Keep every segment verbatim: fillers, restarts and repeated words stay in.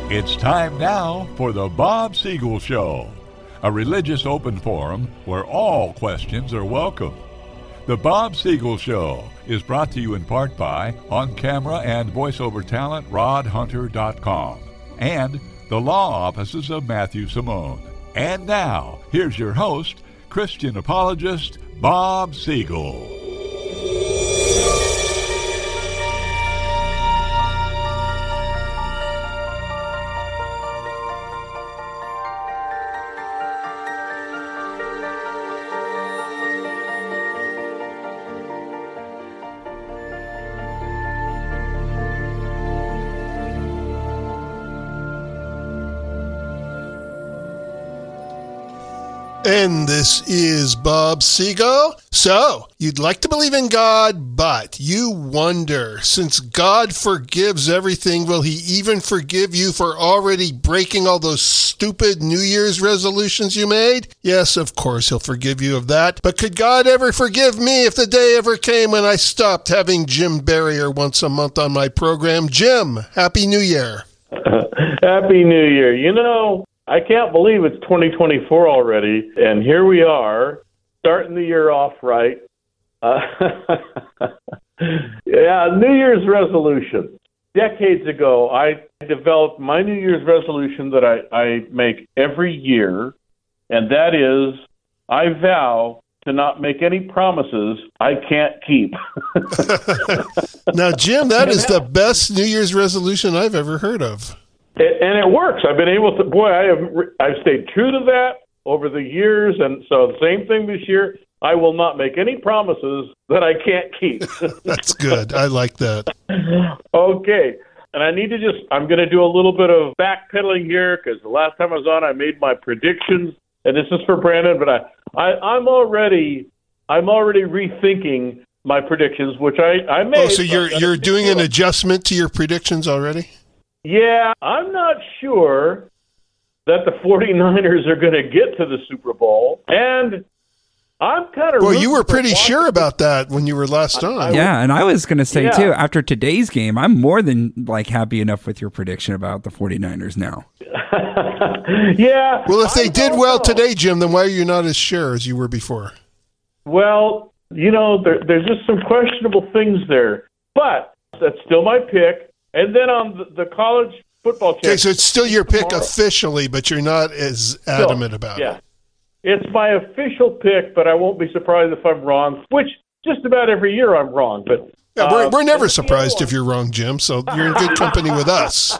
It's time now for the Bob Siegel Show, a religious open forum where all questions are welcome. The Bob Siegel Show is brought to you in part by on-camera and voiceover talent rod hunter dot com and the law offices of Matthew Simone. And now, here's your host, Christian apologist Bob Siegel. And this is Bob Siegel. So, you'd like to believe in God, but you wonder, since God forgives everything, will he even forgive you for already breaking all those stupid New Year's resolutions you made? Yes, of course, he'll forgive you of that. But could God ever forgive me if the day ever came when I stopped having Jim Barrier once a month on my program? Jim, Happy New Year. Happy New Year. You know, I can't believe it's twenty twenty-four already, and here we are, starting the year off right. Uh, yeah, New Year's resolution. Decades ago, I developed my New Year's resolution that I, I make every year, and that is, I vow to not make any promises I can't keep. Now, Jim, that is the best New Year's resolution I've ever heard of. It, and it works. I've been able to, boy, I have, I've stayed true to that over the years. And so the same thing this year, I will not make any promises that I can't keep. That's good. I like that. Okay. And I need to just, I'm going to do a little bit of backpedaling here because the last time I was on, I made my predictions. And this is for Brandon, but I, I, I'm already, I'm already rethinking my predictions, which I, I made. Oh, so you're, you're doing an adjustment to your predictions already? Yeah, I'm not sure that the 49ers are going to get to the Super Bowl, and I'm kind of... Well, you were pretty sure about that when you were last on. I, I, yeah, and I was going to say, yeah. too, after today's game, I'm more than like happy enough with your prediction about the 49ers now. Yeah. Well, if they I did well know. today, Jim, then why are you not as sure as you were before? Well, you know, there, there's just some questionable things there, but that's still my pick. And then on the, the college football championship. Okay, so it's still your pick tomorrow. Officially, but you're not as adamant so, about yeah. it. It's my official pick, but I won't be surprised if I'm wrong, which just about every year I'm wrong. But yeah, we're, uh, we're never surprised if you're wrong, Jim, so you're in good company with us.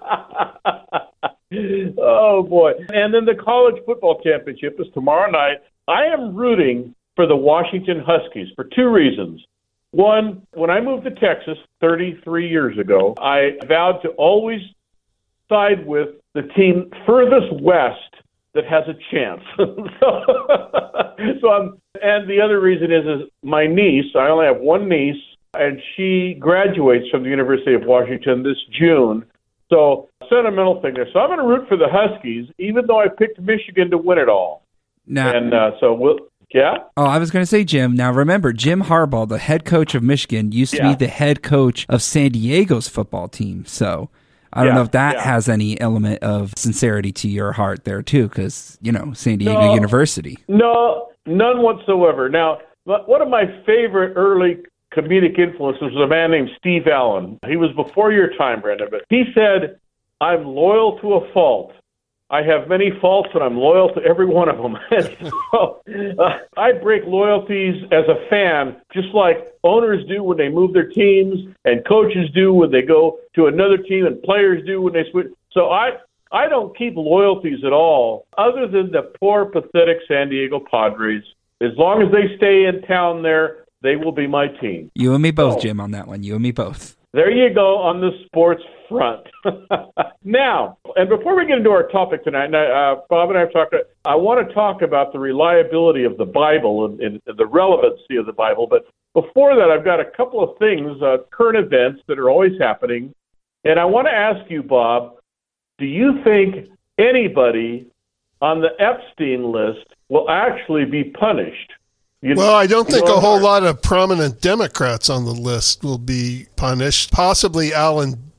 Oh, boy. And then the college football championship is tomorrow night. I am rooting for the Washington Huskies for two reasons. One, when I moved to Texas thirty-three years ago, I vowed to always side with the team furthest west that has a chance. so, so I'm, and the other reason is, is my niece, I only have one niece, and she graduates from the University of Washington this June. So, sentimental thing there. So I'm going to root for the Huskies, even though I picked Michigan to win it all. Now, and uh, so we'll... Yeah. Oh, I was going to say, Jim. Now, remember, Jim Harbaugh, the head coach of Michigan, used to yeah. be the head coach of San Diego's football team. So I don't yeah, know if that yeah. has any element of sincerity to your heart there, too, because, you know, San Diego no, University. No, none whatsoever. Now, one of my favorite early comedic influences was a man named Steve Allen. He was before your time, Brandon, but he said, I'm loyal to a fault. I have many faults, and I'm loyal to every one of them. so, uh, I break loyalties as a fan, just like owners do when they move their teams, and coaches do when they go to another team, and players do when they switch. So I, I don't keep loyalties at all, other than the poor, pathetic San Diego Padres. As long as they stay in town there, they will be my team. You and me both, so, Jim, on that one. You and me both. There you go on the sports front. Now, and before we get into our topic tonight, and I, uh, Bob and I have talked, I want to talk about the reliability of the Bible and, and the relevancy of the Bible. But before that, I've got a couple of things, uh, current events that are always happening. And I want to ask you, Bob, do you think anybody on the Epstein list will actually be punished? You well, I don't think know, a whole lot of prominent Democrats on the list will be punished. Possibly Alan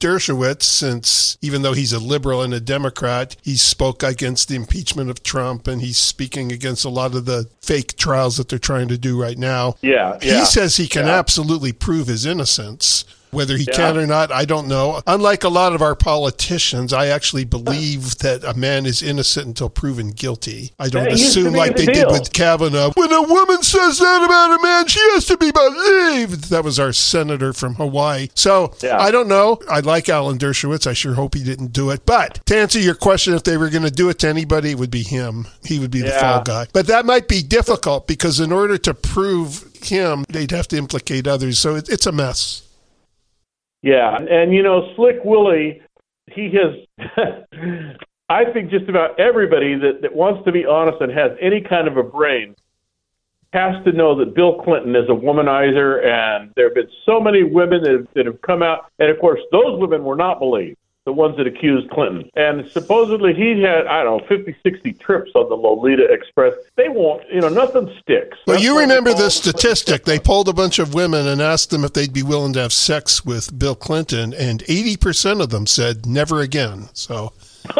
Dershowitz, since even though he's a liberal and a Democrat, he spoke against the impeachment of Trump, and he's speaking against a lot of the fake trials that they're trying to do right now. Yeah, yeah. He says he can yeah. absolutely prove his innocence. Whether he Yeah. can or not, I don't know. Unlike a lot of our politicians, I actually believe that a man is innocent until proven guilty. I don't That used to assume be like the they deal. did with Kavanaugh. When a woman says that about a man, she has to be believed. That was our senator from Hawaii. So Yeah. I don't know. I like Alan Dershowitz. I sure hope he didn't do it. But to answer your question, if they were going to do it to anybody, it would be him. He would be the Yeah. fall guy. But that might be difficult because in order to prove him, they'd have to implicate others. So it, it's a mess. Yeah, and you know, Slick Willie, he has, I think just about everybody that, that wants to be honest and has any kind of a brain has to know that Bill Clinton is a womanizer, and there have been so many women that have, that have come out, and of course, those women were not believed, the ones that accused Clinton. And supposedly he had, I don't know, fifty, sixty trips on the Lolita Express. They won't, you know, nothing sticks. Well, That's you why they remember call the them statistic. They polled a bunch of women and asked them if they'd be willing to have sex with Bill Clinton, and eighty percent of them said never again. So,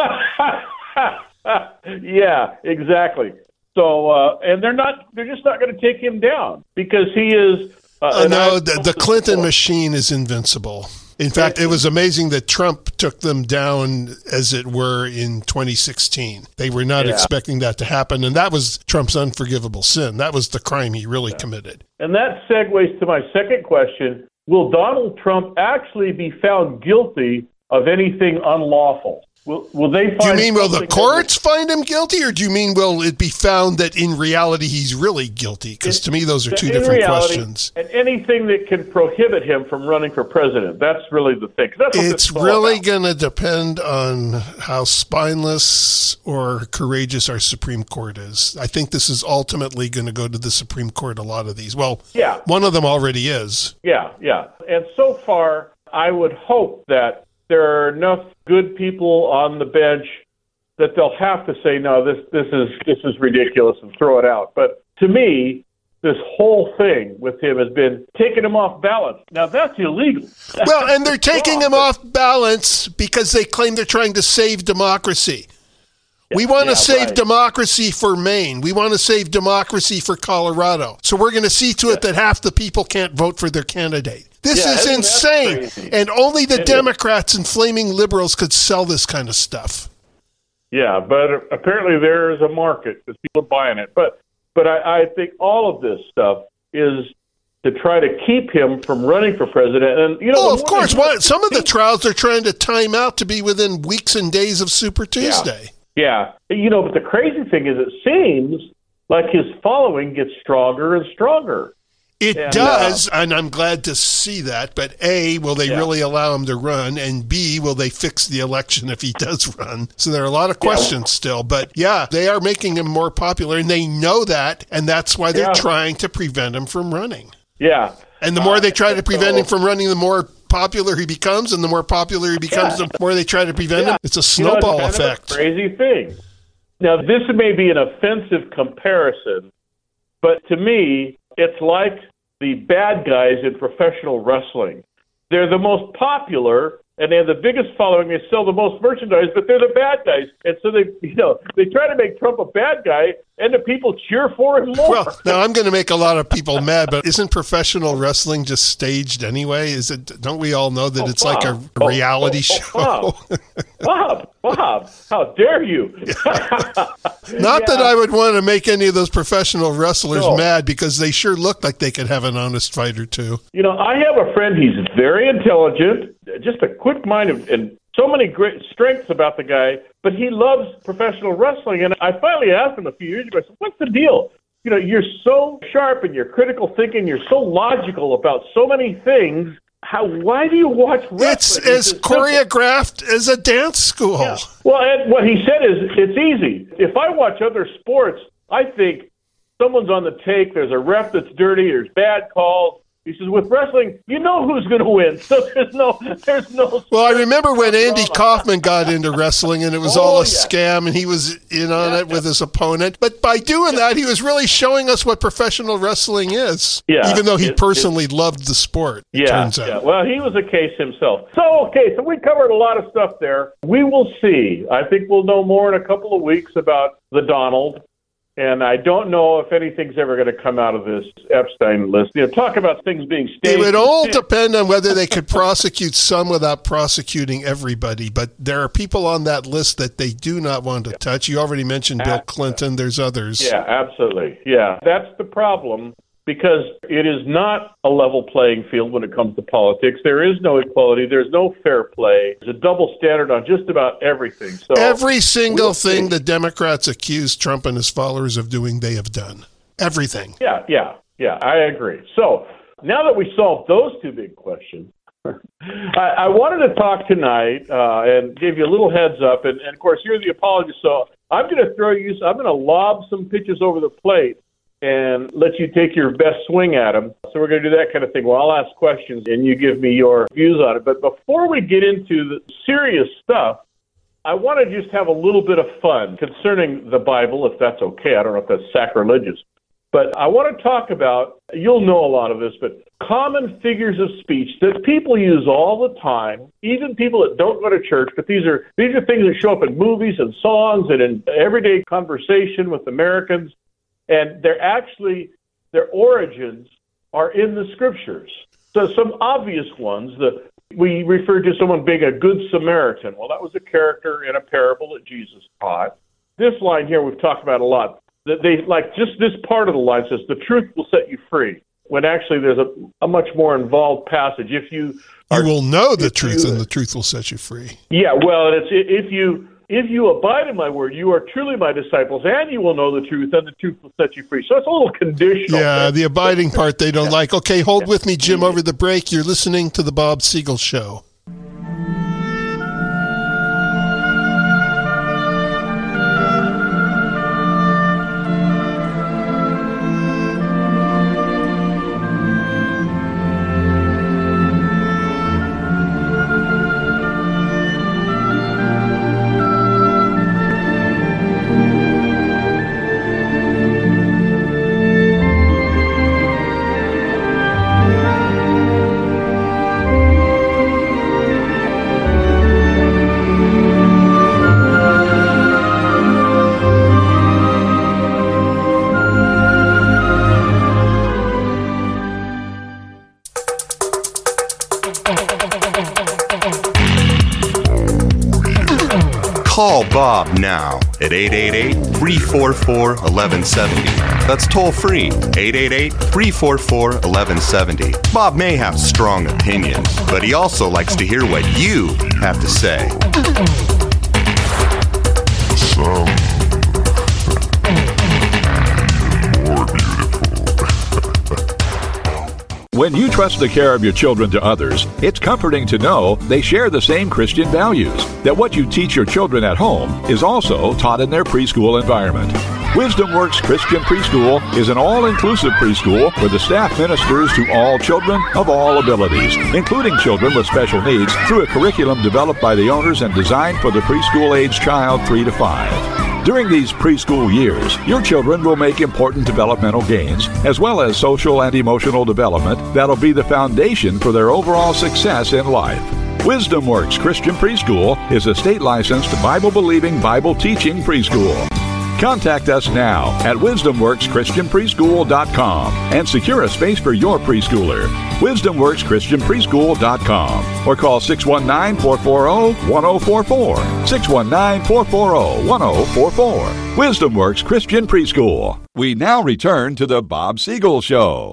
yeah, exactly. So, uh, and they're not, they're just not going to take him down because he is. Uh, uh, no, the, the Clinton machine is invincible. In fact, it was amazing that Trump took them down, as it were, in twenty sixteen. They were not Yeah. expecting that to happen, and that was Trump's unforgivable sin. That was the crime he really Yeah. committed. And that segues to my second question. Will Donald Trump actually be found guilty of anything unlawful? Will, will they find Do you mean will the something that courts find him guilty, or do you mean will it be found that in reality he's really guilty? Because to me, those are will- two in different reality, questions. And anything that can prohibit him from running for president. That's really the thing. 'Cause that's what this It's is all really about. going to depend on how spineless or courageous our Supreme Court is. I think this is ultimately going to go to the Supreme Court, a lot of these. Well, Yeah. one of them already is. Yeah, yeah. And so far, I would hope that there are enough good people on the bench that they'll have to say, no, this this is this is ridiculous and throw it out. But to me, this whole thing with him has been taking him off balance. Now, that's illegal. Well, and they're taking him wrong. off balance because they claim they're trying to save democracy. We want to yeah, save right. democracy for Maine. We want to save democracy for Colorado. So we're going to see to it that half the people can't vote for their candidate. This Yeah, is isn't that insane. crazy? And only the It is. Democrats and flaming liberals could sell this kind of stuff. Yeah, but apparently there is a market because people are buying it. But but I, I think all of this stuff is to try to keep him from running for president. And you know, Oh, the of more course. they- What, some of the trials they're trying to time out to be within weeks and days of Super Tuesday. Yeah, you know, but the crazy thing is, it seems like his following gets stronger and stronger. It And, does, and I'm glad to see that. But A, will they Yeah. really allow him to run? And B, will they fix the election if he does run? So there are a lot of questions still. But yeah, they are making him more popular, and they know that, and that's why they're Yeah. trying to prevent him from running. Yeah, And the more Uh, they try to prevent so- him from running, the more popular he becomes, and the more popular he becomes, Yeah. the more they try to prevent Yeah. him. It's a You know, it's snowball kind of a effect. crazy thing. Now, this may be an offensive comparison, but to me, it's like the bad guys in professional wrestling. They're the most popular, and they have the biggest following. They sell the most merchandise, but they're the bad guys. And so they, you know, they try to make Trump a bad guy, and the people cheer for him more. Well, now I'm going to make a lot of people mad, but isn't professional wrestling just staged anyway? Is it? Don't we all know that Oh, it's like a Bob. Oh, reality oh, show? oh, Bob, Bob, Bob, how dare you? Not that I would want to make any of those professional wrestlers No. mad, because they sure look like they could have an honest fight or two. You know, I have a friend, he's very intelligent, just a quick mind, and, and so many great strengths about the guy, but he loves professional wrestling. And I finally asked him a few years ago, I said, what's the deal? You know, you're so sharp in your critical thinking, you're so logical about so many things. How? Why do you watch wrestling? It's He as says, "Simple." choreographed as a dance school. Yeah. Well, and what he said is, it's easy. If I watch other sports, I think someone's on the take, there's a ref that's dirty, there's bad calls, He says, with wrestling, you know who's going to win. So there's no, there's no. Well, I remember when Andy Kaufman got into wrestling and it was oh, all a yeah. scam and he was in on yeah, it yeah. with his opponent. But by doing yeah. that, he was really showing us what professional wrestling is. Yeah. Even though he it, personally it, loved the sport, it yeah, turns out. Yeah. Well, he was a case himself. So, okay, so we covered a lot of stuff there. We will see. I think we'll know more in a couple of weeks about the Donald. And I don't know if anything's ever going to come out of this Epstein list. You know, talk about things being staged. It would all depend on whether they could prosecute some without prosecuting everybody. But there are people on that list that they do not want to touch. You already mentioned Bill Clinton. There's others. Yeah, absolutely. Yeah, that's the problem. Because it is not a level playing field when it comes to politics. There is no equality. There's no fair play. There's a double standard on just about everything. So every single we'll thing see. the Democrats accuse Trump and his followers of doing, they have done. Everything. Yeah, yeah, yeah, I agree. So now that we solved those two big questions, I, I wanted to talk tonight uh, and give you a little heads up. And, and, of course, you're the apologist, so I'm going to throw you, I'm going to lob some pitches over the plate and let you take your best swing at them. So we're going to do that kind of thing. Well, I'll ask questions, and you give me your views on it. But before we get into the serious stuff, I want to just have a little bit of fun concerning the Bible, if that's okay. I don't know if that's sacrilegious. But I want to talk about, you'll know a lot of this, but common figures of speech that people use all the time, even people that don't go to church, but these are these are things that show up in movies and songs and in everyday conversation with Americans. And they're actually, their origins are in the scriptures. So some obvious ones, the, we refer to someone being a good Samaritan. Well, that was a character in a parable that Jesus taught. This line here we've talked about a lot. That they like just this part of the line says, the truth will set you free, when actually there's a, a much more involved passage. If you are, You will know the truth, you, and the truth will set you free. Yeah, well, it's if you... If you abide in my word, you are truly my disciples, and you will know the truth, and the truth will set you free. So it's a little conditional. Yeah, the abiding part they don't yeah. like. Okay, hold yeah. with me, Jim, over the break. You're listening to The Bob Siegel Show. Call Bob now at eight eight eight, three four four, one one seven zero. That's toll free, eight eight eight, three four four, one one seven zero. Bob may have strong opinions, but he also likes to hear what you have to say. Some more beautiful. When you trust the care of your children to others, it's comforting to know they share the same Christian values, that what you teach your children at home is also taught in their preschool environment. Wisdom Works Christian Preschool is an all-inclusive preschool where the staff ministers to all children of all abilities, including children with special needs, through a curriculum developed by the owners and designed for the preschool-age child three to five. During these preschool years, your children will make important developmental gains, as well as social and emotional development that'll be the foundation for their overall success in life. Wisdom Works Christian Preschool is a state-licensed, Bible-believing, Bible-teaching preschool. Contact us now at wisdom works christian preschool dot com and secure a space for your preschooler. wisdom works christian preschool dot com or call six one nine, four four zero, one zero four four. six one nine, four four zero, one zero four four. Wisdom Works Christian Preschool. We now return to the Bob Siegel Show.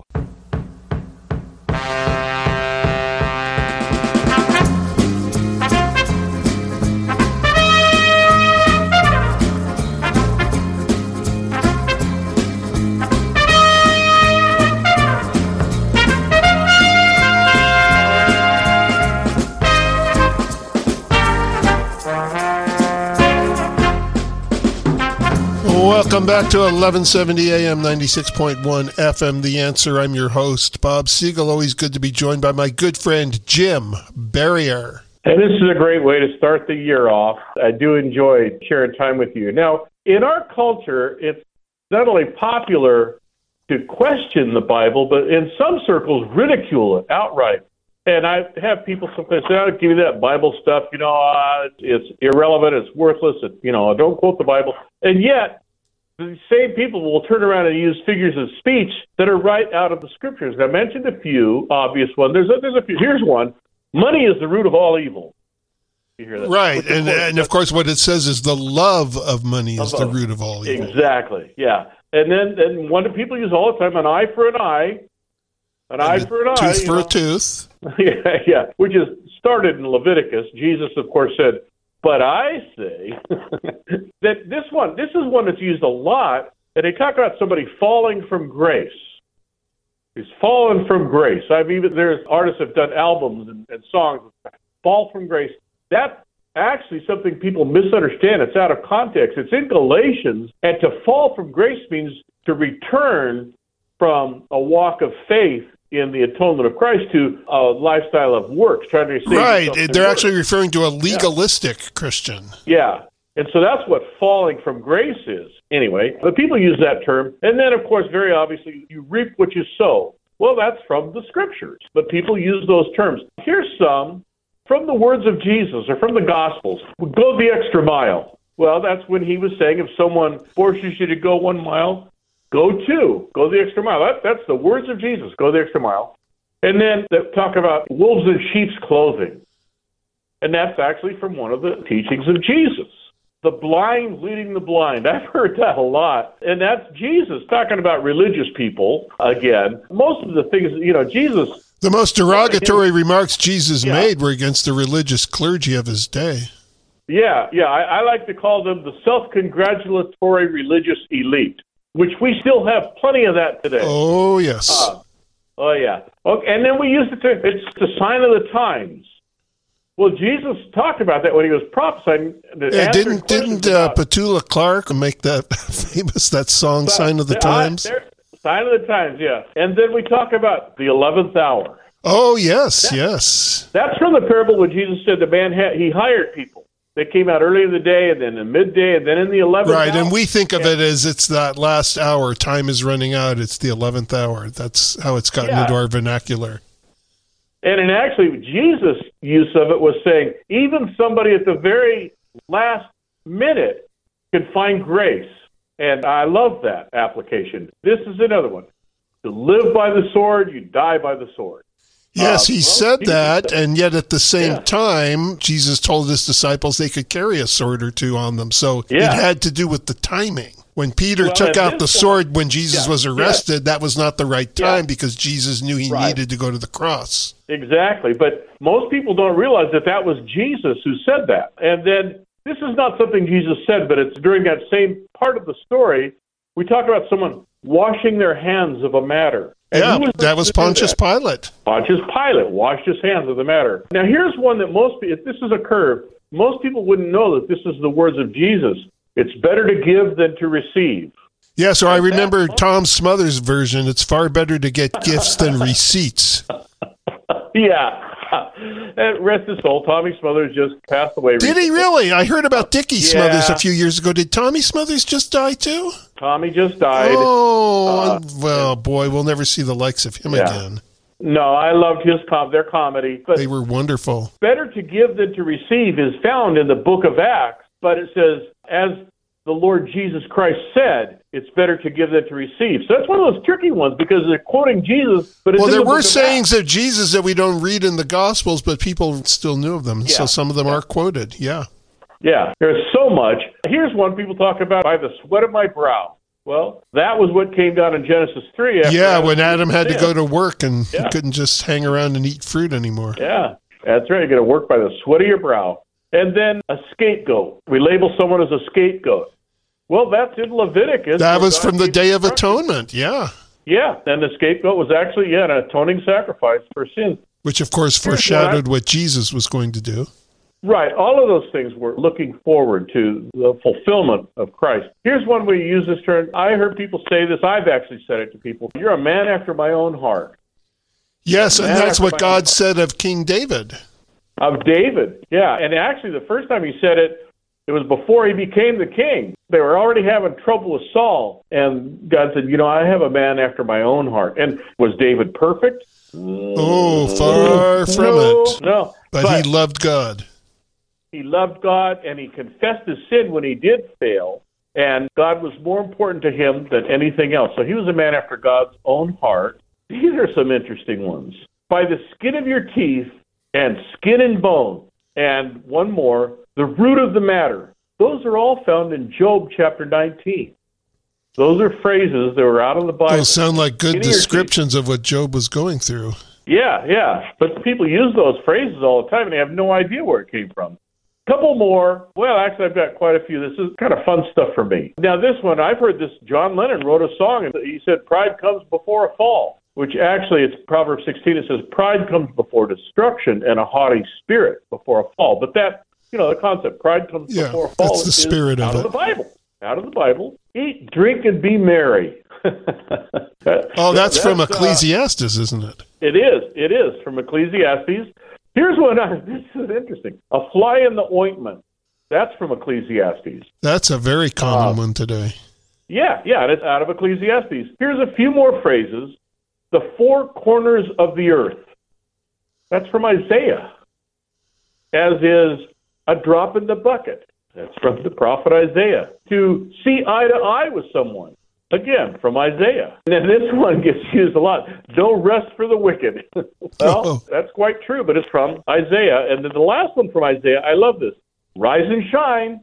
Welcome back to eleven seventy A M, ninety-six point one F M, The Answer. I'm your host, Bob Siegel. Always good to be joined by my good friend, Jim Barrier. And this is a great way to start the year off. I do enjoy sharing time with you. Now, in our culture, it's not only popular to question the Bible, but in some circles, ridicule it outright. And I have people sometimes say, "I'll give you that Bible stuff, you know, uh, it's irrelevant, it's worthless, it, you know, don't quote the Bible." And yet, the same people will turn around and use figures of speech that are right out of the Scriptures. I mentioned a few obvious ones. There's a, there's a few. Here's one. Money is the root of all evil. You hear that? Right, and, and of course what it says is the love of money is the root of all evil. Exactly, yeah. And then and one that people use all the time, an eye for an eye, an and eye for an eye. Tooth for know. a tooth. yeah, yeah, which is started in Leviticus. Jesus, of course, said, but I say that this one, this is one that's used a lot, and they talk about somebody falling from grace. He's fallen from grace. I've even there's artists have done albums and, and songs, fall from grace. That's actually something people misunderstand. It's out of context. It's in Galatians, and to fall from grace means to return from a walk of faith in the atonement of Christ to a lifestyle of works, trying to save right. They're works. actually referring to a legalistic yeah. Christian. Yeah. And so that's what falling from grace is. Anyway, but people use that term. And then, of course, very obviously, you reap what you sow. Well, that's from the Scriptures. But people use those terms. Here's some from the words of Jesus or from the Gospels. Go the extra mile. Well, that's when he was saying if someone forces you to go one mile, go two. Go the extra mile. That, that's the words of Jesus. Go the extra mile. And then they talk about wolves in sheep's clothing. And that's actually from one of the teachings of Jesus. The blind leading the blind. I've heard that a lot. And that's Jesus talking about religious people again. Most of the things, you know, Jesus. The most derogatory remarks Jesus yeah. made were against the religious clergy of his day. Yeah, yeah. I, I like to call them the self-congratulatory religious elite, which we still have plenty of that today. Oh, yes. Uh, oh, yeah. Okay, and then we use the term, it's the sign of the times. Well, Jesus talked about that when he was prophesying. Yeah, didn't didn't uh, Petula Clark make that famous, that song, but, Sign of the Times? Uh, Sign of the Times, yeah. And then we talk about the eleventh hour. Oh, yes, that, That's yes. from the parable when Jesus said the man, had, he hired people. They came out early in the day, and then in midday, and then in the eleventh right, hour. And we think of yeah. it as it's that last hour. Time is running out. It's the eleventh hour. That's how it's gotten yeah. into our vernacular. And in actually, Jesus' use of it was saying, even somebody at the very last minute can find grace. And I love that application. This is another one. To live by the sword, you die by the sword. Yes, uh, he well, said Jesus that, said, and yet at the same yeah. time, Jesus told his disciples they could carry a sword or two on them. So yeah. it had to do with the timing. When Peter well, took out the sword when Jesus yeah, was arrested, yeah. that was not the right time yeah. because Jesus knew he right. needed to go to the cross. Exactly. But most people don't realize that that was Jesus who said that. And then this is not something Jesus said, but it's during that same part of the story, we talk about someone washing their hands of a matter. And yeah, was that was Pontius that? Pilate. Pontius Pilate washed his hands of the matter. Now, here's one that most people, if this is a curve, most people wouldn't know that this is the words of Jesus. It's better to give than to receive. Yeah, so I remember Tom Smothers' version. It's far better to get gifts than receipts. Yeah. And rest his soul, Tommy Smothers just passed away. Did recently. he really? I heard about Dickie yeah. Smothers a few years ago. Did Tommy Smothers just die too? Tommy just died. Oh, uh, well, boy, we'll never see the likes of him yeah. again. No, I loved his com- their comedy. But they were wonderful. Better to give than to receive is found in the book of Acts, but it says, as the Lord Jesus Christ said, it's better to give than to receive. So that's one of those tricky ones because they're quoting Jesus, but it's well, in there the were book sayings of, of Jesus that we don't read in the Gospels, but people still knew of them. Yeah. So some of them yeah. are quoted. Yeah. Yeah, there's so much. Here's one people talk about, by the sweat of my brow. Well, that was what came down in Genesis three. After yeah, Adam when Adam had sin. to go to work and yeah. he couldn't just hang around and eat fruit anymore. Yeah, that's right. You're going to work by the sweat of your brow. And then a scapegoat. We label someone as a scapegoat. Well, that's in Leviticus. That was from the Day of Atonement, yeah. Yeah, and the scapegoat was actually, yeah, an atoning sacrifice for sin. Which, of course, foreshadowed what Jesus was going to do. Right. All of those things were looking forward to the fulfillment of Christ. Here's one where you use this term. I heard people say this. I've actually said it to people. You're a man after my own heart. Yes, and that's what God heart. said of King David. Of David, yeah. And actually, the first time he said it, it was before he became the king. They were already having trouble with Saul. And God said, you know, I have a man after my own heart. And was David perfect? Oh, far from no, it. No. But, but he loved God. He loved God, and he confessed his sin when he did fail. And God was more important to him than anything else. So he was a man after God's own heart. These are some interesting ones. By the skin of your teeth and skin and bone. And one more, the root of the matter. Those are all found in Job chapter nineteen. Those are phrases that were out of the Bible. Those sound like good Skin of your descriptions of what Job was going through. Yeah, yeah. But people use those phrases all the time, and they have no idea where it came from. Couple more. Well, actually, I've got quite a few. This is kind of fun stuff for me. Now, this one, I've heard this. John Lennon wrote a song, and he said, pride comes before a fall, which actually, it's Proverbs sixteen. It says, pride comes before destruction and a haughty spirit before a fall. But that, you know, the concept, pride comes Yeah, before a fall, that's the is spirit of out it. of the Bible. Out of the Bible. Eat, drink, and be merry. Oh, that's, from uh, Ecclesiastes, isn't it? It is. It is from Ecclesiastes. Here's one. I, this is interesting. A fly in the ointment. That's from Ecclesiastes. That's a very common Uh, one today. Yeah, yeah, and it's out of Ecclesiastes. Here's a few more phrases. The four corners of the earth. That's from Isaiah. As is a drop in the bucket. That's from the prophet Isaiah. To see eye to eye with someone. Again, from Isaiah. And then this one gets used a lot. No rest for the wicked. Well, Oh. that's quite true, but it's from Isaiah. And then the last one from Isaiah, I love this. Rise and shine.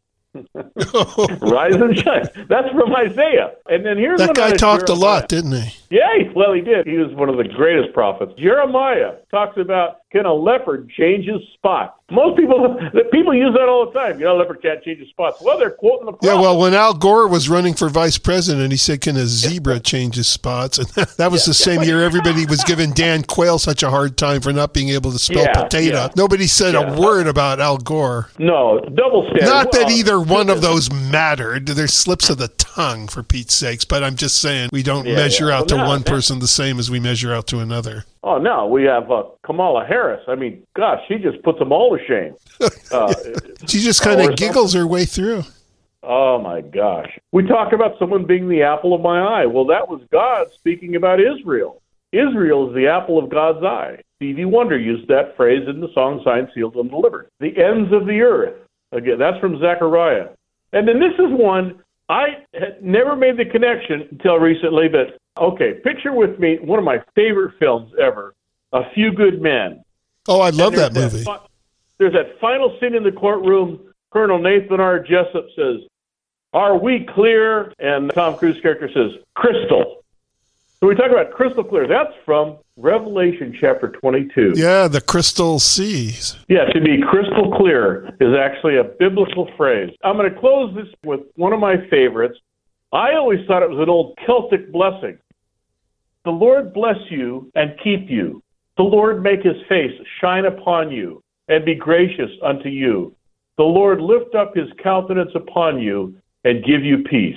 Rise and shine. That's from Isaiah. And then here's That one guy out of talked a Jeremiah. lot, didn't he? Yeah, he- well, he did. He was one of the greatest prophets. Jeremiah talks about, can a leopard change his spot? Most people, the people use that all the time. You know, a leopard can't change his spots. Well, they're quoting the prophet. Yeah, well, when Al Gore was running for vice president, he said, can a zebra change his spots? And that was the same year everybody was giving Dan Quayle such a hard time for not being able to spell Yeah, potato. yeah. Nobody said Yeah. a word about Al Gore. No, double standard. Not that Well, either one of those mattered. There's slips of the tongue, for Pete's sakes. But I'm just saying we don't Yeah, measure yeah. out to Well, no, one that- person the same as we measure out to another. Oh, no, we have uh, Kamala Harris. I mean, gosh, she just puts them all to shame. Uh, She just kind Or of giggles her way through. Oh, my gosh. We talk about someone being the apple of my eye. Well, that was God speaking about Israel. Israel is the apple of God's eye. Stevie Wonder used that phrase in the song Signed, Sealed, and Delivered. The ends of the earth. Again, that's from Zechariah. And then this is one I had never made the connection until recently, but okay, picture with me one of my favorite films ever, A Few Good Men. Oh, I love And that there's movie. fi- there's that final scene in the courtroom. Colonel Nathan R. Jessup says, "Are we clear?" And Tom Cruise character says, "Crystal." So we talk about crystal clear. That's from Revelation chapter twenty-two. Yeah, the crystal seas. Yeah, to be crystal clear is actually a biblical phrase. I'm going to close this with one of my favorites. I always thought it was an old Celtic blessing. The Lord bless you and keep you. The Lord make his face shine upon you and be gracious unto you. The Lord lift up his countenance upon you and give you peace.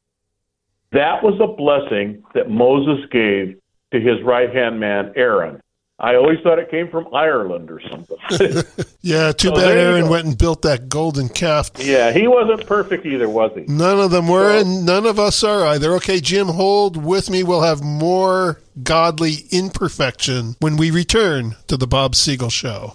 That was a blessing that Moses gave to his right-hand man, Aaron. I always thought it came from Ireland or something. Yeah, too So bad there you Aaron go. went and built that golden calf. Yeah, he wasn't perfect either, was he? None of them were, So- and none of us are either. Okay, Jim, hold with me. We'll have more godly imperfection when we return to the Bob Siegel Show.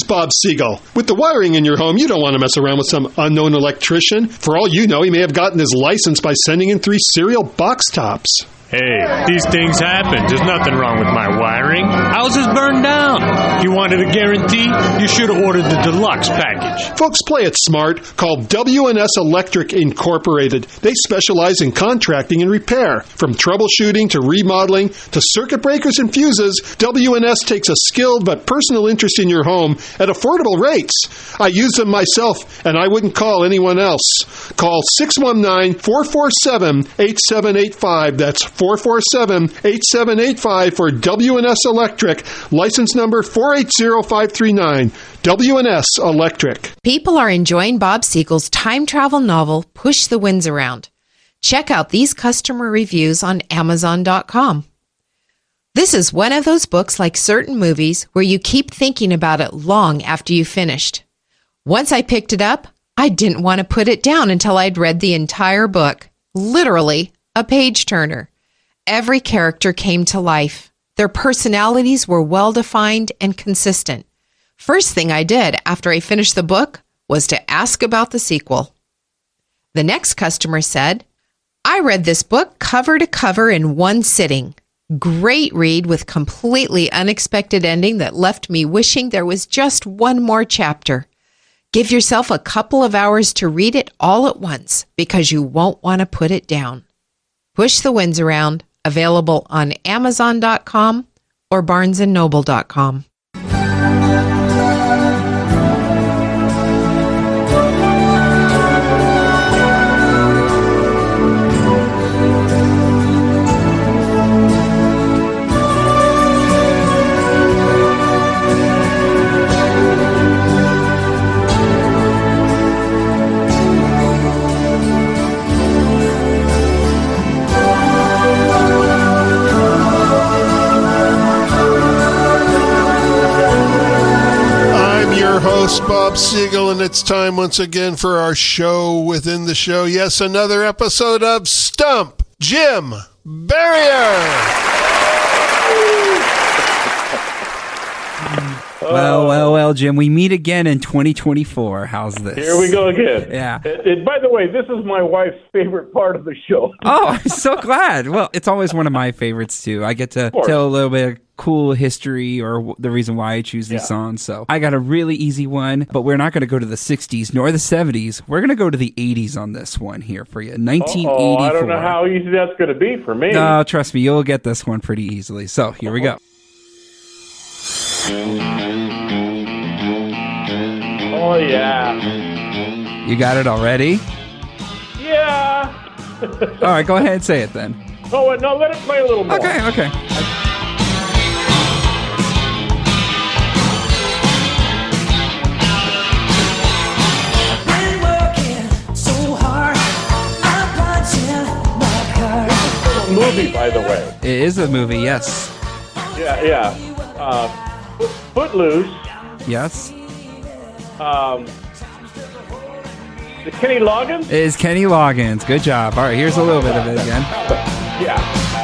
Bob Siegel. With the wiring in your home, you don't want to mess around with some unknown electrician. For all you know, he may have gotten his license by sending in three cereal box tops. Hey, these things happen. There's nothing wrong with my wiring. Houses burned down. You wanted a guarantee? You should have ordered the deluxe package. Folks, play it smart. Call W and S Electric Incorporated. They specialize in contracting and repair. From troubleshooting to remodeling to circuit breakers and fuses, W and S takes a skilled but personal interest in your home at affordable rates. I use them myself, and I wouldn't call anyone else. Call six one nine, four four seven, eight seven eight five. That's four four seven, eight seven eight five for W and S Electric, license number four eight zero five three nine. W and S Electric. People are enjoying Bob Siegel's time travel novel, Push the Winds Around. Check out these customer reviews on Amazon dot com. This is one of those books like certain movies where you keep thinking about it long after you finished. Once I picked it up, I didn't want to put it down until I'd read the entire book. Literally, a page turner. Every character came to life. Their personalities were well-defined and consistent. First thing I did after I finished the book was to ask about the sequel. The next customer said, I read this book cover to cover in one sitting. Great read with completely unexpected ending that left me wishing there was just one more chapter. Give yourself a couple of hours to read it all at once because you won't want to put it down. Push the Winds Around, available on Amazon dot com or Barnes and Noble dot com. Host Bob Siegel, and it's time once again for our show within the show. Yes, another episode of Stump Jim Barrier. Well, well, well, Jim, we meet again in twenty twenty-four. How's this? Here we go again. Yeah. And, and by the way, this is my wife's favorite part of the show. Oh, I'm so glad. Well, it's always one of my favorites, too. I get to tell a little bit of cool history or w- the reason why I choose these yeah. songs. So I got a really easy one, but we're not going to go to the sixties nor the seventies. We're going to go to the eighties on this one here for you. nineteen eighty-four. Oh, I don't know how easy that's going to be for me. No, trust me, you'll get this one pretty easily. So here we go. Oh, yeah. You got it already? Yeah. All right, go ahead and say it then. Oh, no, let it play a little more. Okay, okay. Movie, by the way. It is a movie, yes. Yeah, yeah. Uh, Footloose. Yes. Um, the Kenny Loggins? It is Kenny Loggins. Good job. All right, here's a little bit of it again. Yeah.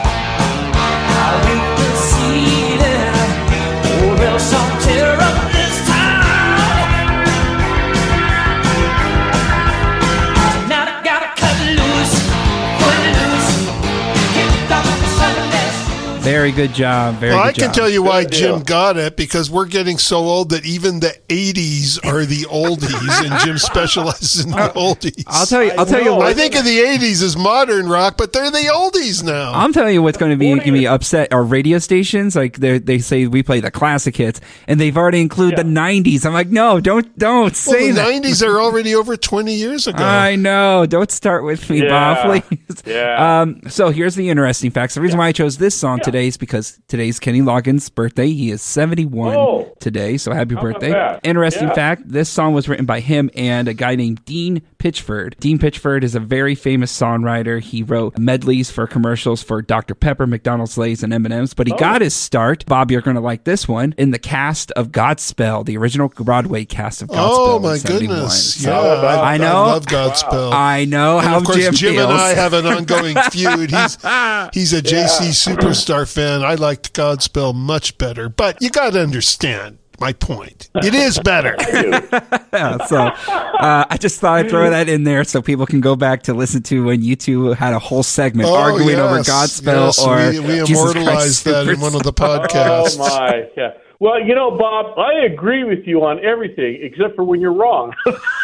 Very good job. Very well, good I can job. tell you why Good Jim deal. got it, because we're getting so old that even the eighties are the oldies, and Jim specializes in the oldies. I'll tell you. I'll tell you. What, I think of the eighties as modern rock, but they're the oldies now. I'm telling you what's going to be making me upset. Our radio stations, like they they say we play the classic hits, and they've already included Yeah. the nineties. I'm like, no, don't don't well, say the that. nineties are already over twenty years ago. I know. Don't start with me, Yeah. Bob, please. Yeah. Um, so here's the interesting facts. The reason why I chose this song today is because today's Kenny Loggins' birthday. He is seventy-one Oh. today, so happy How about birthday. that? Interesting Yeah. fact, this song was written by him and a guy named Dean Pitchford. Dean Pitchford is a very famous songwriter. He wrote medleys for commercials for Doctor Pepper, McDonald's, Lay's, and M and M's, but he Oh. got his start, Bob, you're going to like this one, in the cast of Godspell, the original Broadway cast of Godspell. Oh, in my seventy-one. goodness. So- Yeah, I, I know. I love Godspell. I know And how of course, Jim, Jim, feels. and I have an ongoing feud. He's he's a J C Superstar fan. I liked Godspell much better. But you got to understand, my point. It is better. Yeah, so uh, I just thought I'd throw that in there so people can go back to listen to when you two had a whole segment oh, arguing yes, over God's spell yes, or we, we Jesus immortalized that in one of the podcasts. Oh, my. Yeah. Well, you know, Bob, I agree with you on everything except for when you're wrong.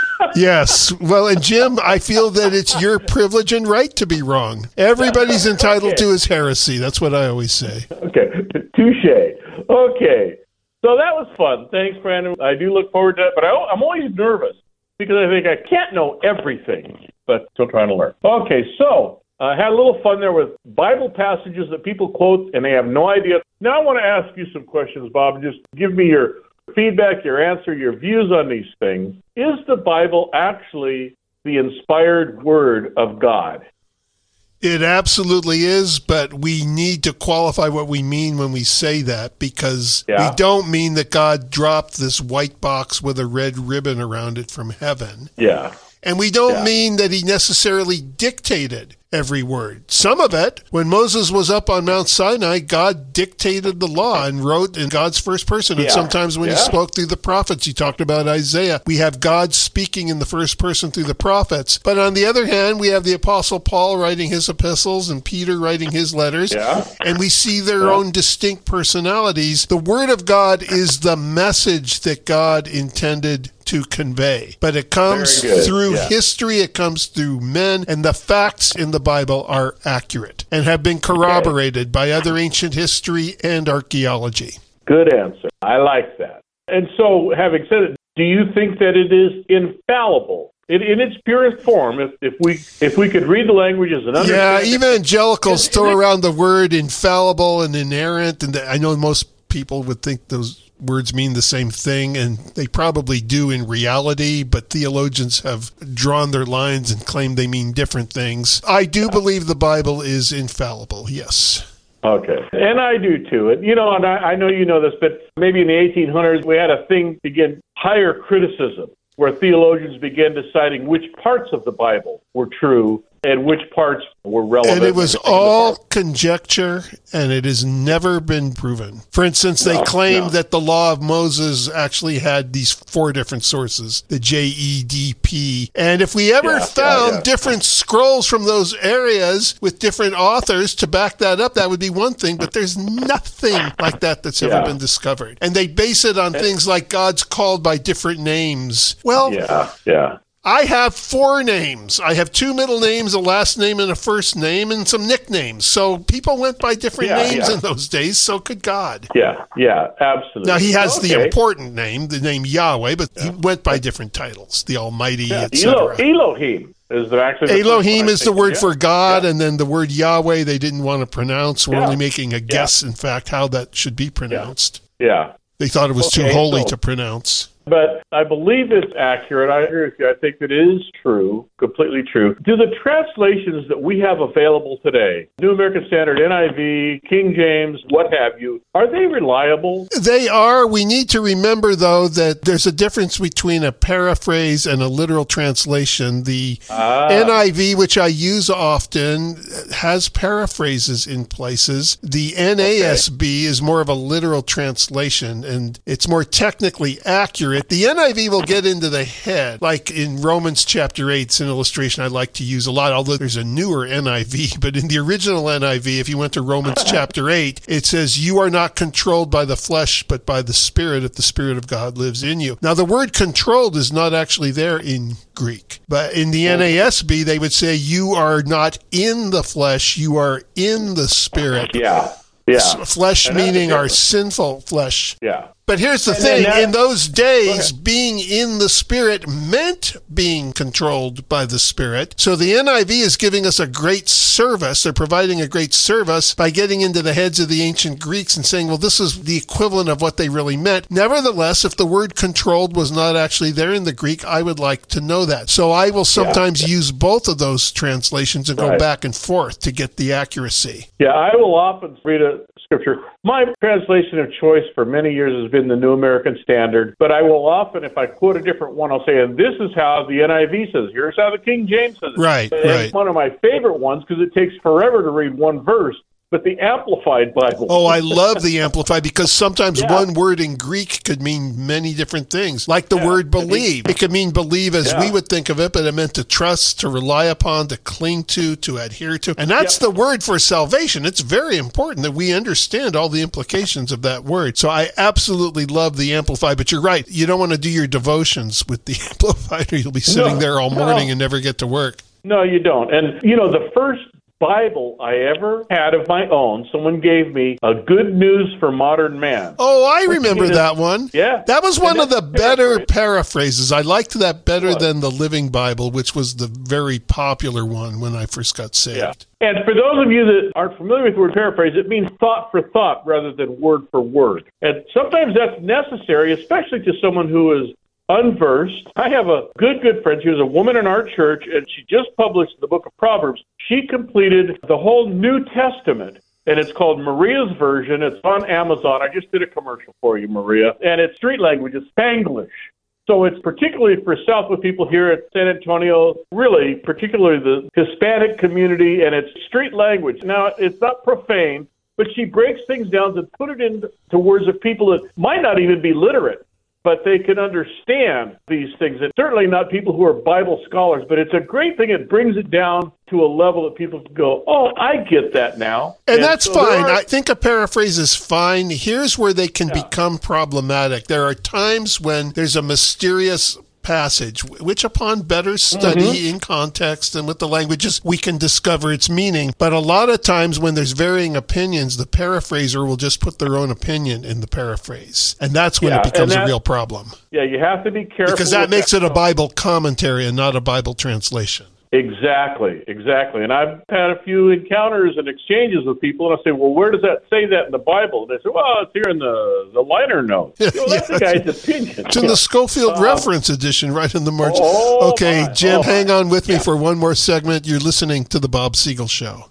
Yes. Well, and Jim, I feel that it's your privilege and right to be wrong. Everybody's entitled okay. to his heresy. That's what I always say. Okay. Touche. Okay. So that was fun. Thanks, Brandon. I do look forward to it, but I, I'm always nervous because I think I can't know everything, but still trying to learn. Okay, so I uh, had a little fun there with Bible passages that people quote, and they have no idea. Now I want to ask you some questions, Bob. Just give me your feedback, your answer, your views on these things. Is the Bible actually the inspired word of God? It absolutely is, but we need to qualify what we mean when we say that, because yeah. we don't mean that God dropped this white box with a red ribbon around it from heaven. Yeah. And we don't yeah. mean that he necessarily dictated every word. Some of it, when Moses was up on Mount Sinai, God dictated the law and wrote in God's first person. And yeah. sometimes when yeah. he spoke through the prophets, he talked about Isaiah. We have God speaking in the first person through the prophets. But on the other hand, we have the Apostle Paul writing his epistles and Peter writing his letters. Yeah. And we see their yeah. own distinct personalities. The Word of God is the message that God intended to convey. But it comes through yeah. history, it comes through men, and the facts in the Bible are accurate and have been corroborated okay. by other ancient history and archaeology. Good answer. I like that. And so, having said it, do you think that it is infallible? In, in its purest form, if, if we if we could read the languages and understand... Yeah, evangelicals it, throw around the word infallible and inerrant, and I know most people would think those words mean the same thing, and they probably do in reality, but theologians have drawn their lines and claimed they mean different things. I do believe the Bible is infallible, yes. Okay. And I do too. And, you know, and I, I know you know this, but maybe in the eighteen hundreds, we had a thing begin higher criticism, where theologians began deciding which parts of the Bible were true and which parts were relevant. And it was all conjecture, and it has never been proven. For instance, they no, claim no. that the law of Moses actually had these four different sources, the J E D P. And if we ever yeah, found yeah, yeah. different scrolls from those areas with different authors to back that up, that would be one thing, but there's nothing like that that's ever yeah. been discovered. And they base it on and, things like God's called by different names. Well, yeah, yeah. I have four names. I have two middle names, a last name, and a first name, and some nicknames. So people went by different yeah, names yeah. in those days, so could God. Yeah, yeah, absolutely. Now, he has okay. the important name, the name Yahweh, but yeah. he went by different titles, the Almighty, yeah. et cetera. Elo- Elohim is the actually the Elohim is the word yeah. for God, yeah. and then the word Yahweh they didn't want to pronounce. We're yeah. only making a guess, yeah. in fact, how that should be pronounced. Yeah. yeah. They thought it was okay, too holy so- to pronounce. But I believe it's accurate. I agree with you. I think it is true, completely true. Do the translations that we have available today, New American Standard, N I V, King James, what have you, are they reliable? They are. We need to remember, though, that there's a difference between a paraphrase and a literal translation. The ah. N I V, which I use often, has paraphrases in places. The N A S B okay. is more of a literal translation, and it's more technically accurate. The N I V will get into the head, like in Romans chapter eight. It's an illustration I like to use a lot, although there's a newer N I V. But in the original N I V, if you went to Romans chapter eight, it says, you are not controlled by the flesh, but by the Spirit, if the Spirit of God lives in you. Now, the word controlled is not actually there in Greek. But in the N A S B, they would say, you are not in the flesh, you are in the Spirit. Yeah. Yeah. Flesh meaning our sinful flesh. Yeah. But here's the and thing. That, in those days, being in the Spirit meant being controlled by the Spirit. So the N I V is giving us a great service. They're providing a great service by getting into the heads of the ancient Greeks and saying, well, this is the equivalent of what they really meant. Nevertheless, if the word controlled was not actually there in the Greek, I would like to know that. So I will sometimes yeah. use both of those translations and right. go back and forth to get the accuracy. Yeah, I will often read a scripture. My translation of choice for many years has been the New American Standard, but I will often, if I quote a different one, I'll say, and this is how the N I V says, here's how the King James says it. Right, and right. It's one of my favorite ones because it takes forever to read one verse. but the Amplified Bible. Oh, I love the Amplified because sometimes yeah. one word in Greek could mean many different things, like the yeah. word believe. It could mean believe as yeah. we would think of it, but it meant to trust, to rely upon, to cling to, to adhere to. And that's yep. the word for salvation. It's very important that we understand all the implications of that word. So I absolutely love the Amplified, but you're right. You don't want to do your devotions with the Amplified or you'll be sitting no, there all morning no. and never get to work. No, you don't. And, you know, the first Bible I ever had of my own, someone gave me a Good News for Modern Man. Oh, I remember that one. Yeah. That was one of the better paraphrases. I liked that better than the Living Bible, which was the very popular one when I first got saved. Yeah. And for those of you that aren't familiar with the word paraphrase, it means thought for thought rather than word for word. And sometimes that's necessary, especially to someone who is unversed. I have a good, good friend. She was a woman in our church, and she just published the book of Proverbs. She completed the whole New Testament, and it's called Maria's Version. It's on Amazon. I just did a commercial for you, Maria. And it's street language. It's Spanglish. So it's particularly for Southwood people here at San Antonio, really, particularly the Hispanic community, and it's street language. Now, it's not profane, but she breaks things down and put it into words of people that might not even be literate, but they can understand these things. And certainly not people who are Bible scholars, but it's a great thing. It brings it down to a level that people can go, oh, I get that now. And, and that's so fine. Are, I think a paraphrase is fine. Here's where they can yeah. become problematic. There are times when there's a mysterious passage, which upon better study mm-hmm. in context and with the languages, we can discover its meaning. But a lot of times when there's varying opinions, the paraphraser will just put their own opinion in the paraphrase. And that's when yeah, it becomes that, a real problem. Yeah, you have to be careful. Because that makes that. it a Bible commentary and not a Bible translation. Exactly, exactly. And I've had a few encounters and exchanges with people, and I say, well, where does that say that in the Bible? And they say, well, it's here in the, the liner notes. You know, that's yeah, the guy's opinion. It's in the Schofield uh, Reference Edition, right in the margin. Oh, okay, my, Jim, oh, hang on with me yeah. for one more segment. You're listening to The Bob Siegel Show.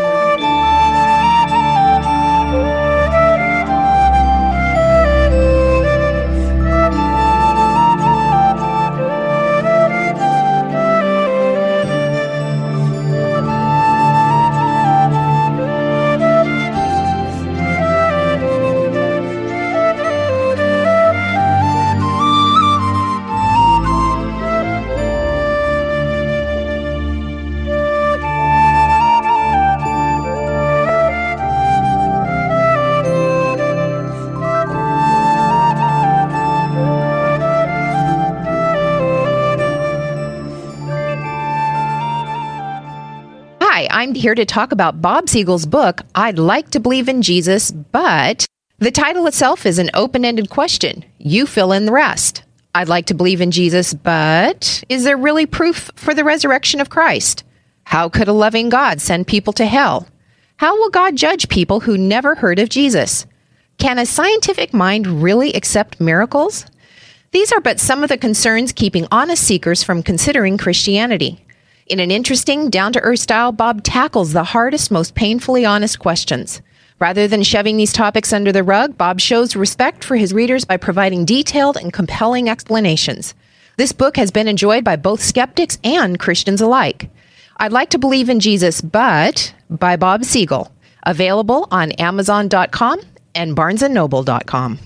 I'm here to talk about Bob Siegel's book, I'd Like to Believe in Jesus, but the title itself is an open-ended question. You fill in the rest. I'd like to believe in Jesus, but is there really proof for the resurrection of Christ? How could a loving God send people to hell? How will God judge people who never heard of Jesus? Can a scientific mind really accept miracles? These are but some of the concerns keeping honest seekers from considering Christianity. In an interesting, down-to-earth style, Bob tackles the hardest, most painfully honest questions. Rather than shoving these topics under the rug, Bob shows respect for his readers by providing detailed and compelling explanations. This book has been enjoyed by both skeptics and Christians alike. I'd Like to Believe in Jesus, but by Bob Siegel. Available on Amazon dot com and Barnes and Noble dot com.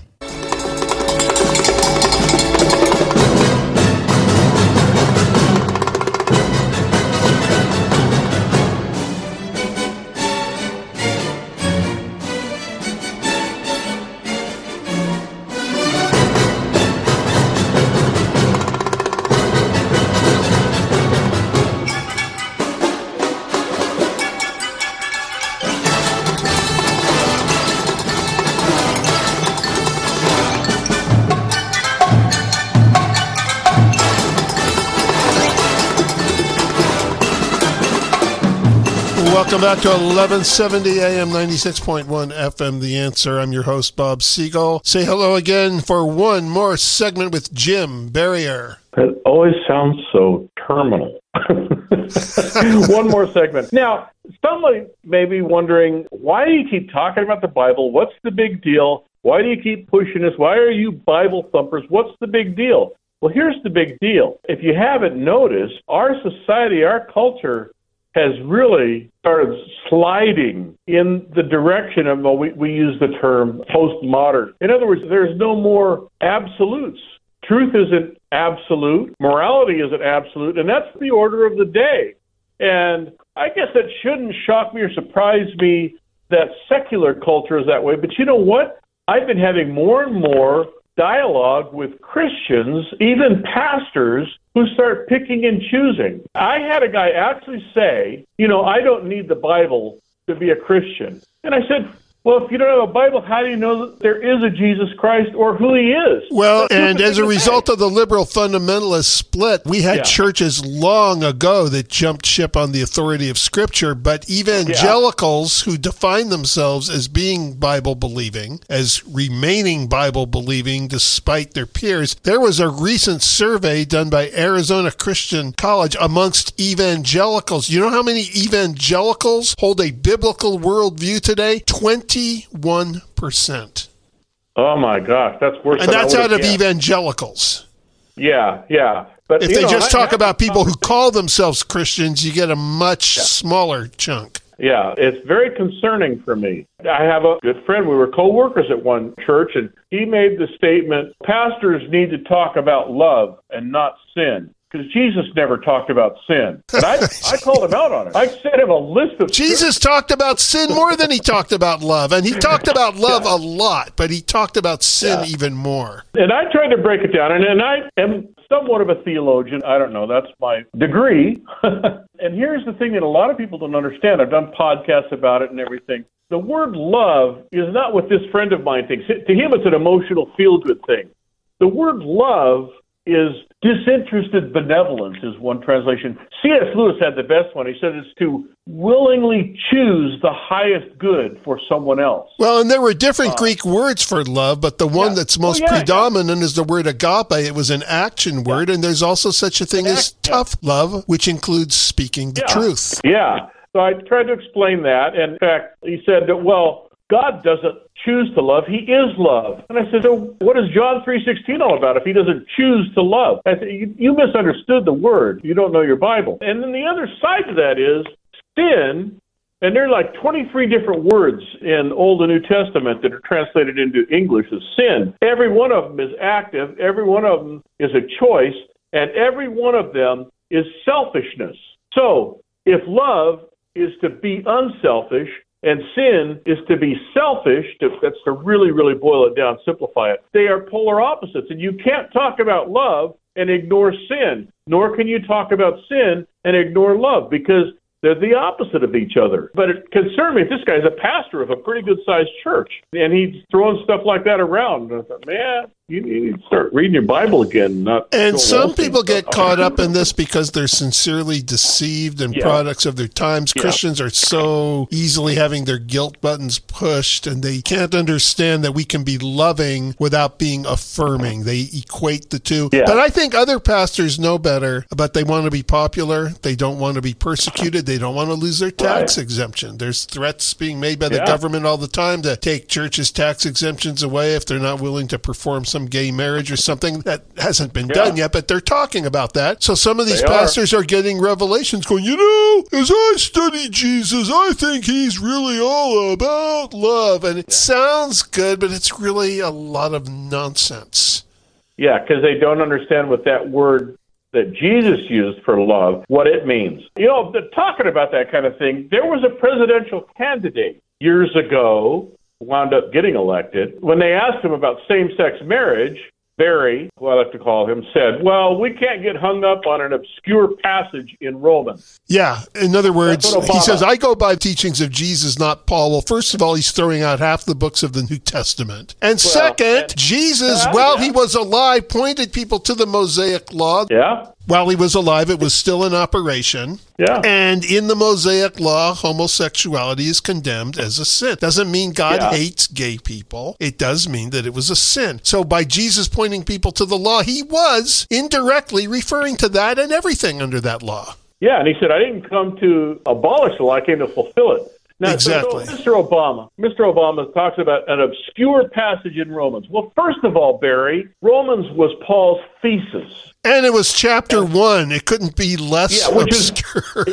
Welcome back to eleven seventy A M, ninety-six point one F M, The Answer. I'm your host, Bob Siegel. Say hello again for one more segment with Jim Barrier. It always sounds so terminal. One more segment. Now, somebody may be wondering, why do you keep talking about the Bible? What's the big deal? Why do you keep pushing this? Why are you Bible thumpers? What's the big deal? Well, here's the big deal. If you haven't noticed, our society, our culture has really started sliding in the direction of, well, we, we use the term postmodern. In other words, there's no more absolutes. Truth isn't absolute. Morality isn't absolute. And that's the order of the day. And I guess that shouldn't shock me or surprise me that secular culture is that way. But you know what? I've been having more and more dialogue with Christians, even pastors, who start picking and choosing. I had a guy actually say, you know, I don't need the Bible to be a Christian. And I said, well, if you don't have a Bible, how do you know that there is a Jesus Christ or who he is? Well, and as a result of the liberal fundamentalist split, we had yeah. churches long ago that jumped ship on the authority of Scripture, but evangelicals yeah. who define themselves as being Bible-believing, as remaining Bible-believing despite their peers, there was a recent survey done by Arizona Christian College amongst evangelicals. You know how many evangelicals hold a biblical worldview today? twenty-one percent. Oh my gosh, that's worse. And than that's out of yeah. evangelicals. Yeah, yeah. But if they know, just talk I, about people who call themselves Christians, you get a much yeah. smaller chunk. Yeah, it's very concerning for me. I have a good friend. We were co-workers at one church, and he made the statement, pastors need to talk about love and not sin. Because Jesus never talked about sin. And I, I called him out on it. I sent him a list of... Jesus talked about sin more than he talked about love. And he talked about love yeah. a lot, but he talked about sin yeah. even more. And I tried to break it down. And, and I am somewhat of a theologian. I don't know. That's my degree. And here's the thing that a lot of people don't understand. I've done podcasts about it and everything. The word love is not what this friend of mine thinks. To him, it's an emotional feel-good thing. The word love is disinterested benevolence is one translation. C S Lewis had the best one. He said it's to willingly choose the highest good for someone else. Well, and there were different uh, Greek words for love, but the one yeah. that's most oh, yeah, predominant yeah. is the word agape. It was an action word, yeah. and there's also such a thing as yeah. tough love, which includes speaking the yeah. truth. Yeah. So I tried to explain that. And in fact, he said that, well, God doesn't choose to love. He is love. And I said, so what is John three sixteen all about if he doesn't choose to love? I said, you, you misunderstood the word. You don't know your Bible. And then the other side to that is sin, and there are like twenty-three different words in Old and New Testament that are translated into English as sin. Every one of them is active. Every one of them is a choice. And every one of them is selfishness. So if love is to be unselfish, and sin is to be selfish, that's to really, really boil it down, simplify it. They are polar opposites, and you can't talk about love and ignore sin, nor can you talk about sin and ignore love, because they're the opposite of each other. But it concerned me, this guy's a pastor of a pretty good-sized church, and he's throwing stuff like that around. And I thought, man, you need to start reading your Bible again. Not and some people get caught up in this because they're sincerely deceived and yeah. products of their times. Yeah. Christians are so easily having their guilt buttons pushed, and they can't understand that we can be loving without being affirming. They equate the two. Yeah. But I think other pastors know better, but they want to be popular. They don't want to be persecuted. They don't want to lose their tax right. exemption. There's threats being made by the yeah. government all the time to take churches' tax exemptions away if they're not willing to perform some gay marriage or something. That hasn't been yeah. done yet, but they're talking about that. So some of these they pastors are. are getting revelations going, you know, as I study Jesus, I think he's really all about love. And it yeah. sounds good, but it's really a lot of nonsense. Yeah, because they don't understand what that word that Jesus used for love, what it means. You know, the, talking about that kind of thing, there was a presidential candidate years ago, wound up getting elected. When they asked him about same-sex marriage, Barry, who I like to call him, said, well, we can't get hung up on an obscure passage in Romans. Yeah. In other words, he says, I go by teachings of Jesus, not Paul. Well, first of all, he's throwing out half the books of the New Testament. And well, second, and, Jesus, uh, while yeah. he was alive, pointed people to the Mosaic Law. Yeah. While he was alive, it was still in operation. Yeah. And in the Mosaic Law, homosexuality is condemned as a sin. Doesn't mean God yeah. hates gay people. It does mean that it was a sin. So by Jesus pointing people to the law, he was indirectly referring to that and everything under that law. Yeah, and he said, I didn't come to abolish the law, I came to fulfill it. Now, exactly. So, Mister Obama, Mister Obama talks about an obscure passage in Romans. Well, first of all, Barry, Romans was Paul's thesis. And it was chapter and, one. It couldn't be less yeah, which obscure. Is,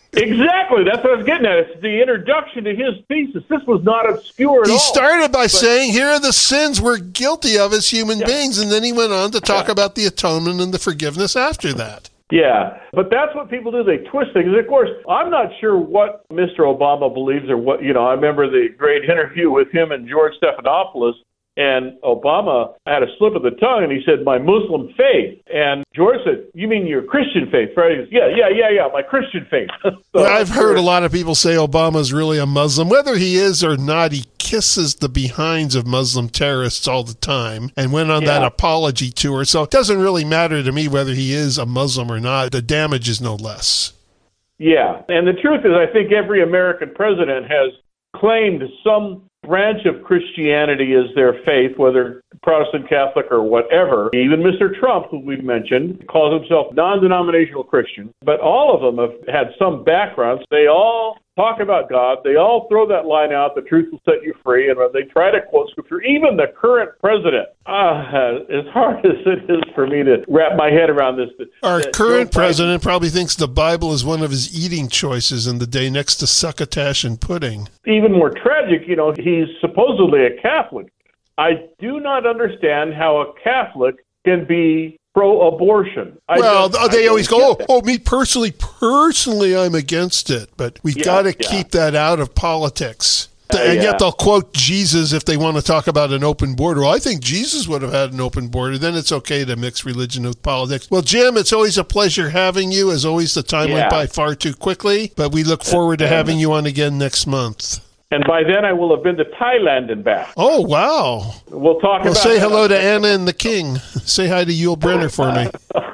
Exactly. That's what I was getting at. It's the introduction to his thesis. This was not obscure at he all. He started by but, saying, here are the sins we're guilty of as human yeah. beings, and then he went on to talk yeah. about the atonement and the forgiveness after that. Yeah, but that's what people do. They twist things. Of course, I'm not sure what Mister Obama believes or what, you know, I remember the great interview with him and George Stephanopoulos. And Obama had a slip of the tongue, and he said, my Muslim faith. And George said, you mean your Christian faith, right? He goes, yeah, yeah, yeah, yeah, my Christian faith. so, well, I've heard a lot of people say Obama's really a Muslim. Whether he is or not, he kisses the behinds of Muslim terrorists all the time and went on yeah. that apology tour. So it doesn't really matter to me whether he is a Muslim or not. The damage is no less. Yeah, and the truth is I think every American president has claimed some branch of Christianity as their faith, whether Protestant, Catholic, or whatever. Even Mister Trump, who we've mentioned, calls himself non-denominational Christian. But all of them have had some backgrounds. They all talk about God. They all throw that line out, the truth will set you free, and they try to quote Scripture. Even the current president, uh, as hard as it is for me to wrap my head around this. Our current president probably thinks the Bible is one of his eating choices in the day next to succotash and pudding. Even more tragic, you know, he's supposedly a Catholic. I do not understand how a Catholic can be pro-abortion. I well, they always go, oh, oh, me personally, personally, I'm against it. But we've yeah, got to yeah. keep that out of politics. Uh, and yet yeah. they'll quote Jesus if they want to talk about an open border. Well, I think Jesus would have had an open border. Then it's okay to mix religion with politics. Well, Jim, it's always a pleasure having you. As always, the time yeah. went by far too quickly. But we look forward to having you on again next month. And by then, I will have been to Thailand and back. Oh, wow. We'll talk well, about say hello to Anna and the King. Say hi to Yul Brynner for me.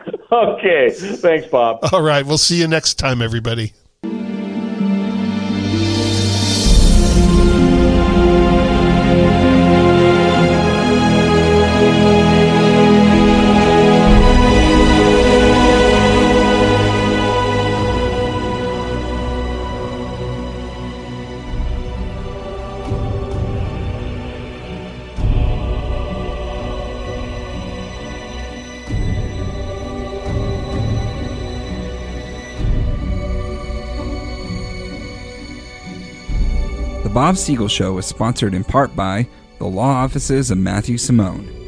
Okay. Thanks, Bob. All right. We'll see you next time, everybody. The Bob Siegel Show is sponsored in part by the law offices of Matthew Simone.